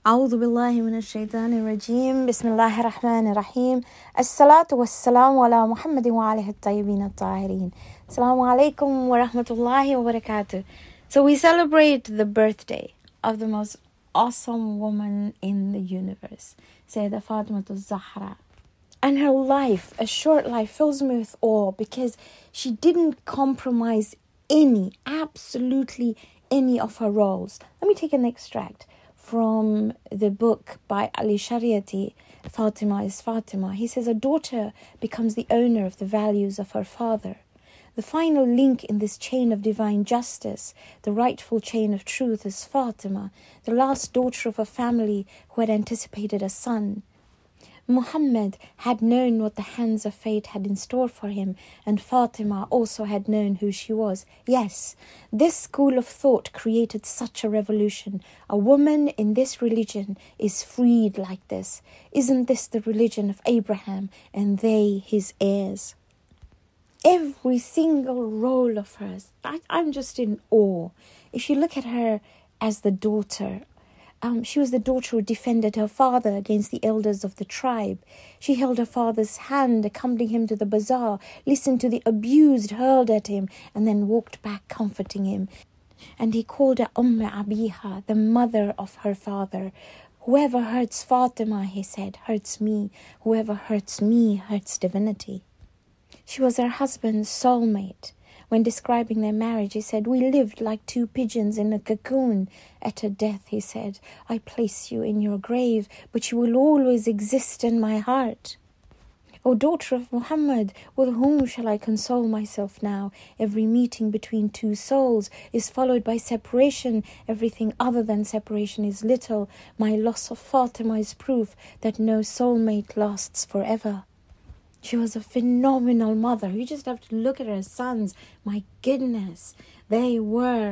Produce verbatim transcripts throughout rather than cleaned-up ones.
أعوذ بالله من الشيطان الرجيم بسم الله الرحمن الرحيم الصلاة والسلام على محمد وعليه الطيبين الطاهرين. Assalamu alaikum wa rahmatullahi wa barakatuh. So we celebrate the birthday of the most awesome woman in the universe, Sayyidah Fatima al-Zahra. And her life, a short life, fills me with awe because she didn't compromise any, absolutely any of her roles. Let me take an extract from the book by Ali Shariati, Fatima is Fatima. He says, a daughter becomes the owner of the values of her father. The final link in this chain of divine justice, the rightful chain of truth, is Fatima, the last daughter of a family who had anticipated a son. Muhammad had known what the hands of fate had in store for him, and Fatima also had known who she was. Yes, this school of thought created such a revolution. A woman in this religion is freed like this. Isn't this the religion of Abraham and they his heirs? Every single role of hers, I, I'm just in awe. If you look at her as the daughter, Um, she was the daughter who defended her father against the elders of the tribe. She held her father's hand, accompanying him to the bazaar, listened to the abuse hurled at him, and then walked back comforting him. And he called her Umm Abiha, the mother of her father. Whoever hurts Fatima, he said, hurts me. Whoever hurts me hurts divinity. She was her husband's soulmate. When describing their marriage, he said, we lived like two pigeons in a cocoon. At her death, he said, I place you in your grave, but you will always exist in my heart. O daughter of Muhammad, with whom shall I console myself now? Every meeting between two souls is followed by separation. Everything other than separation is little. My loss of Fatima is proof that no soulmate lasts forever. She was a phenomenal mother. You just have to look at her sons. My goodness, they were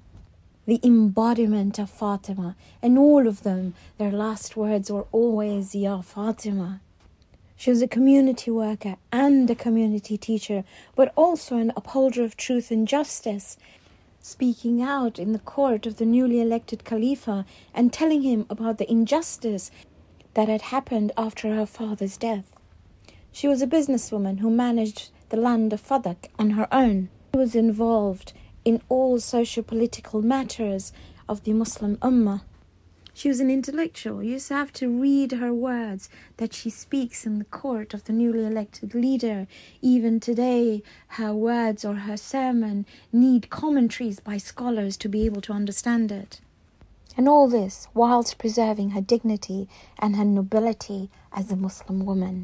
the embodiment of Fatima. And all of them, their last words were always, Ya Fatima. She was a community worker and a community teacher, but also an upholder of truth and justice, speaking out in the court of the newly elected Khalifa and telling him about the injustice that had happened after her father's death. She was a businesswoman who managed the land of Fadak on her own. She was involved in all socio-political matters of the Muslim Ummah. She was an intellectual. You used to have to read her words that she speaks in the court of the newly elected leader. Even today, her words or her sermon need commentaries by scholars to be able to understand it. And all this whilst preserving her dignity and her nobility as a Muslim woman.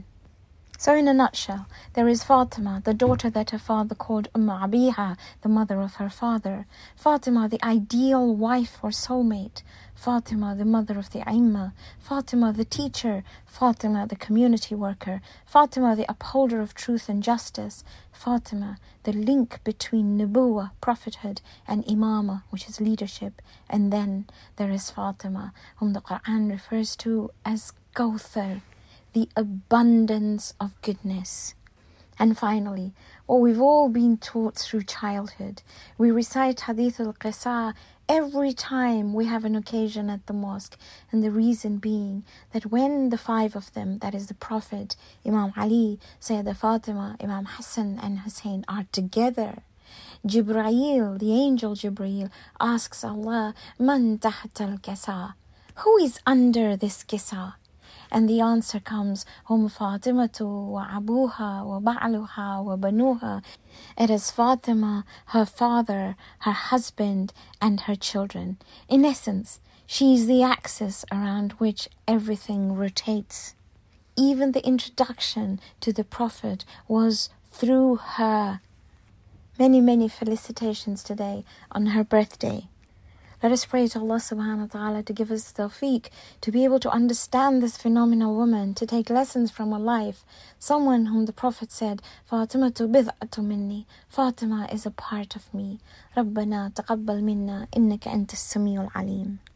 So in a nutshell, there is Fatima, the daughter that her father called Umm Abiha, the mother of her father. Fatima, the ideal wife or soulmate. Fatima, the mother of the Aimma. Fatima, the teacher. Fatima, the community worker. Fatima, the upholder of truth and justice. Fatima, the link between Nubuwah, prophethood, and Imama, which is leadership. And then there is Fatima, whom the Quran refers to as Kawthar, the abundance of goodness. And finally, what we've all been taught through childhood, we recite Hadith al-Qisa every time we have an occasion at the mosque, and the reason being that when the five of them, that is the Prophet, Imam Ali, Sayyidah Fatima, Imam Hassan and Hussein, are together, Jibreel, the angel Jibreel, asks Allah, Man taht al-Qisa? Who is under this Qisa? And the answer comes, Hum Fatimatu wa abuha wa ba'luha wa banuha. It is Fatima, her father, her husband, and her children. In essence, she is the axis around which everything rotates. Even the introduction to the Prophet was through her. Many, many felicitations today on her birthday. Let us pray to Allah subhanahu wa ta'ala to give us tawfiq, to be able to understand this phenomenal woman, to take lessons from her life. Someone whom the Prophet said, Fatimatu bid'atu minni. Fatima is a part of me. Rabbana taqabbal minna innaka antas samiul alim.